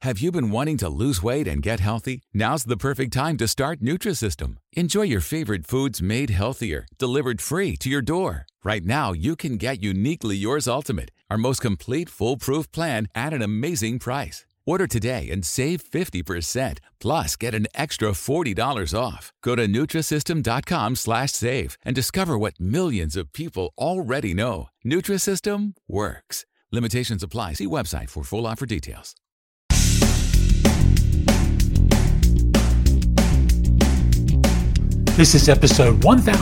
Have you been wanting to lose weight and get healthy? Now's the perfect time to start Nutrisystem. Enjoy your favorite foods made healthier, delivered free to your door. Right now, you can get Uniquely Yours Ultimate, our most complete foolproof plan at an amazing price. Order today and save 50%, plus get an extra $40 off. Go to Nutrisystem.com/save and discover what millions of people already know. Nutrisystem works. Limitations apply. See website for full offer details. This is episode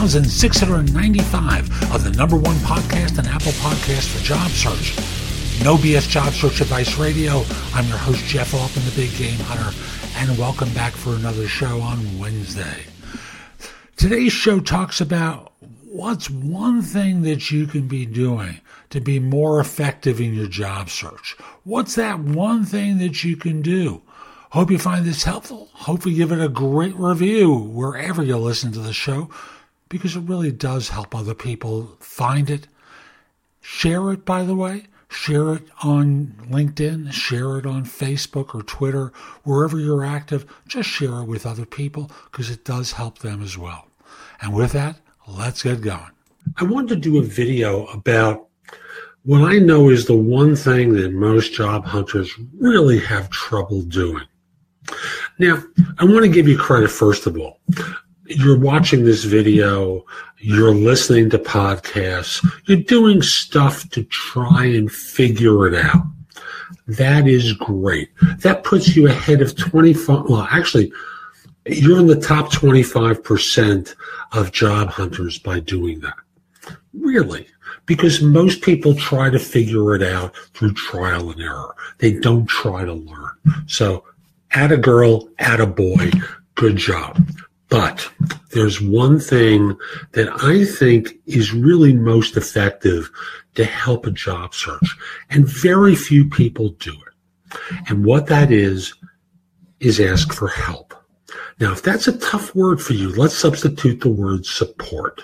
1695 of the number one podcast and Apple Podcast for job search. No BS Job Search Advice Radio. I'm your host, Jeff Altman, the Big Game Hunter, and welcome back for another show on Wednesday. Today's show talks about what's one thing that you can be doing to be more effective in your job search. What's that one thing that you can do? Hope you find this helpful. Hope you give it a great review wherever you listen to the show, because it really does help other people find it. Share it, by the way. Share it on LinkedIn. Share it on Facebook or Twitter. Wherever you're active, just share it with other people because it does help them as well. And with that, let's get going. I wanted to do a video about what I know is the one thing that most job hunters really have trouble doing. Now, I want to give you credit, first of all. You're watching this video, you're listening to podcasts, you're doing stuff to try and figure it out. That is great. That puts you ahead of 25, well, actually, you're in the top 25% of job hunters by doing that. Really. Because most people try to figure it out through trial and error. They don't try to learn. So, atta girl, atta boy, good job. But there's one thing that I think is really most effective to help a job search, and very few people do it. And what that is ask for help. Now, if that's a tough word for you, let's substitute the word support.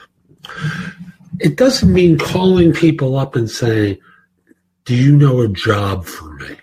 It doesn't mean calling people up and saying, do you know a job for me?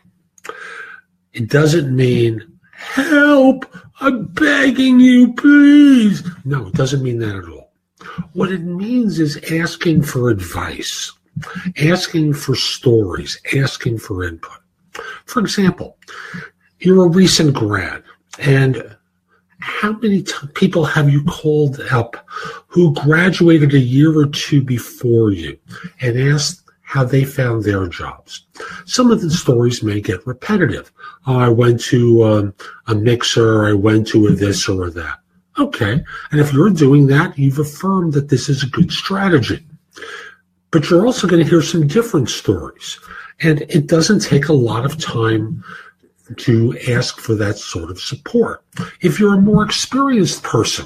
It doesn't mean, help, I'm begging you, please. No, it doesn't mean that at all. What it means is asking for advice, asking for stories, asking for input. For example, you're a recent grad, and how many people have you called up who graduated a year or two before you and asked how they found their jobs? Some of the stories may get repetitive. Oh, I went to a mixer, I went to a this or a that. Okay, and if you're doing that, you've affirmed that this is a good strategy. But you're also going to hear some different stories. And it doesn't take a lot of time to ask for that sort of support. If you're a more experienced person,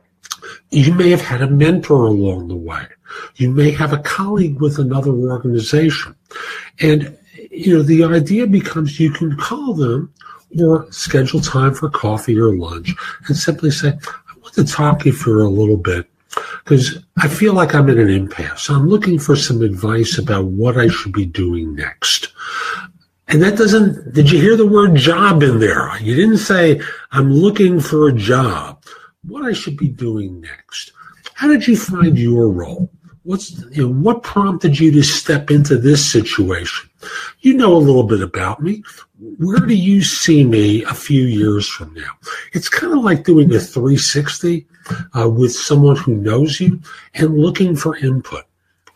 you may have had a mentor along the way. You may have a colleague with another organization. And, the idea becomes you can call them or schedule time for coffee or lunch and simply say, I want to talk to you for a little bit because I feel like I'm in an impasse. I'm looking for some advice about what I should be doing next. And did you hear the word job in there? You didn't say, I'm looking for a job. What I should be doing next. How did you find your role? What prompted you to step into this situation? You know a little bit about me. Where do you see me a few years from now? It's kind of like doing a 360 with someone who knows you and looking for input.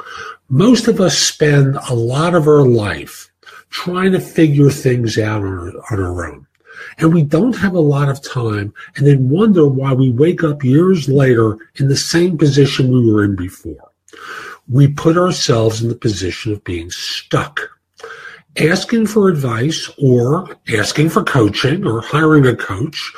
Most of us spend a lot of our life trying to figure things out on our own. And we don't have a lot of time and then wonder why we wake up years later in the same position we were in before. We put ourselves in the position of being stuck. Asking for advice or asking for coaching or hiring a coach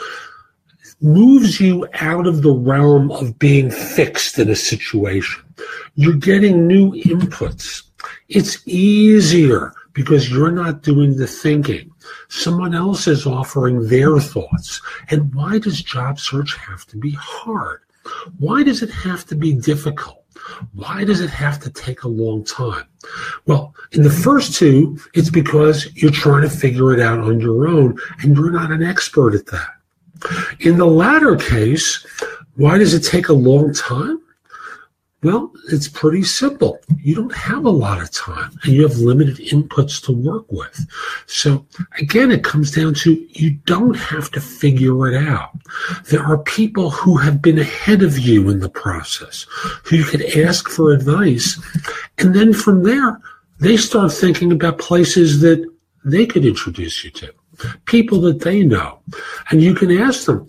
moves you out of the realm of being fixed in a situation. You're getting new inputs. It's easier because you're not doing the thinking. Someone else is offering their thoughts. And why does job search have to be hard? Why does it have to be difficult? Why does it have to take a long time? Well, in the first two, it's because you're trying to figure it out on your own, and you're not an expert at that. In the latter case, why does it take a long time? Well, it's pretty simple. You don't have a lot of time, and you have limited inputs to work with. So again, it comes down to you don't have to figure it out. There are people who have been ahead of you in the process, who you could ask for advice, and then from there, they start thinking about places that they could introduce you to, people that they know. And you can ask them,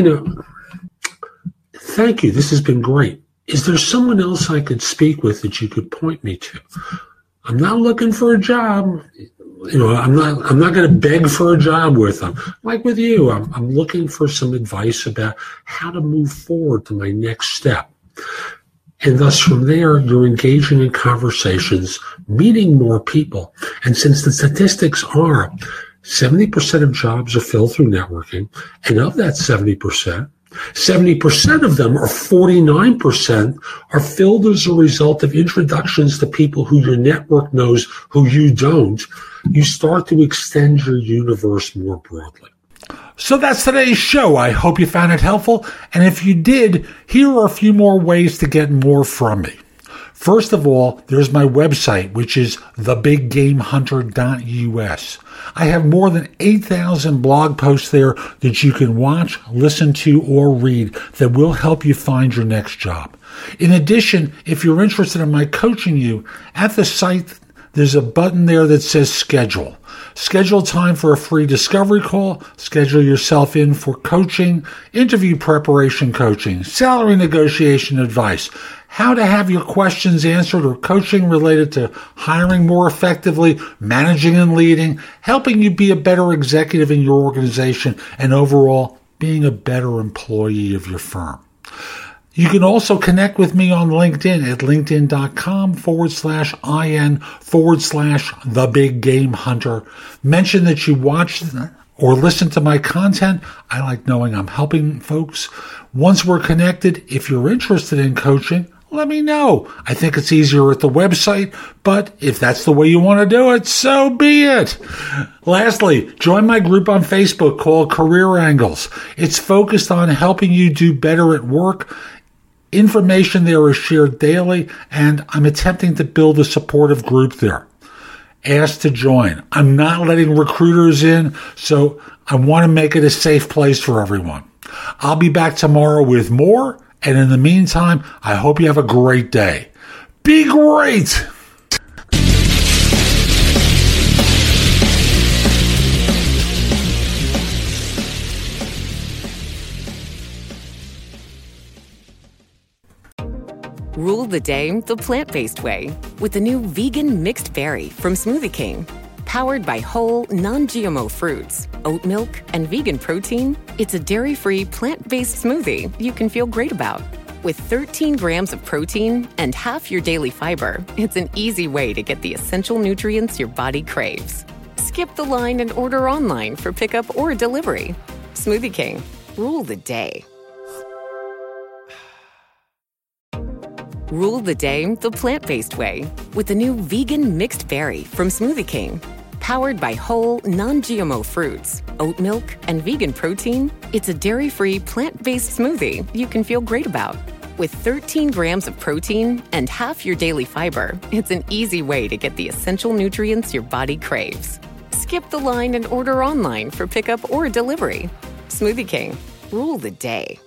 thank you, this has been great. Is there someone else I could speak with that you could point me to? I'm not looking for a job. I'm not going to beg for a job with them. Like with you, I'm looking for some advice about how to move forward to my next step. And thus from there, you're engaging in conversations, meeting more people. And since the statistics are 70% of jobs are filled through networking, and of that 70% of them, or 49%, are filled as a result of introductions to people who your network knows who you don't. You start to extend your universe more broadly. So that's today's show. I hope you found it helpful. And if you did, here are a few more ways to get more from me. First of all, there's my website, which is thebiggamehunter.us. I have more than 8,000 blog posts there that you can watch, listen to, or read that will help you find your next job. In addition, if you're interested in my coaching you, at the site, there's a button there that says schedule. Schedule time for a free discovery call. Schedule yourself in for coaching, interview preparation coaching, salary negotiation advice, how to have your questions answered, or coaching related to hiring more effectively, managing and leading, helping you be a better executive in your organization, and overall being a better employee of your firm. You can also connect with me on LinkedIn at linkedin.com/IN/TheBigGameHunter. Mention that you watched or listen to my content. I like knowing I'm helping folks. Once we're connected, if you're interested in coaching, let me know. I think it's easier at the website, but if that's the way you want to do it, so be it. Lastly, join my group on Facebook called Career Angles. It's focused on helping you do better at work. Information there is shared daily, and I'm attempting to build a supportive group there. Ask to join. I'm not letting recruiters in, so I want to make it a safe place for everyone. I'll be back tomorrow with more, and in the meantime, I hope you have a great day. Be great! Rule the day the plant-based way with the new vegan mixed berry from Smoothie King. Powered by whole, non-GMO fruits, oat milk, and vegan protein, it's a dairy-free, plant-based smoothie you can feel great about. With 13 grams of protein and half your daily fiber, it's an easy way to get the essential nutrients your body craves. Skip the line and order online for pickup or delivery. Smoothie King. Rule the day. Rule the day the plant-based way with the new vegan mixed berry from Smoothie King. Powered by whole, non-GMO fruits, oat milk, and vegan protein, it's a dairy-free, plant-based smoothie you can feel great about. With 13 grams of protein and half your daily fiber, it's an easy way to get the essential nutrients your body craves. Skip the line and order online for pickup or delivery. Smoothie King. Rule the day.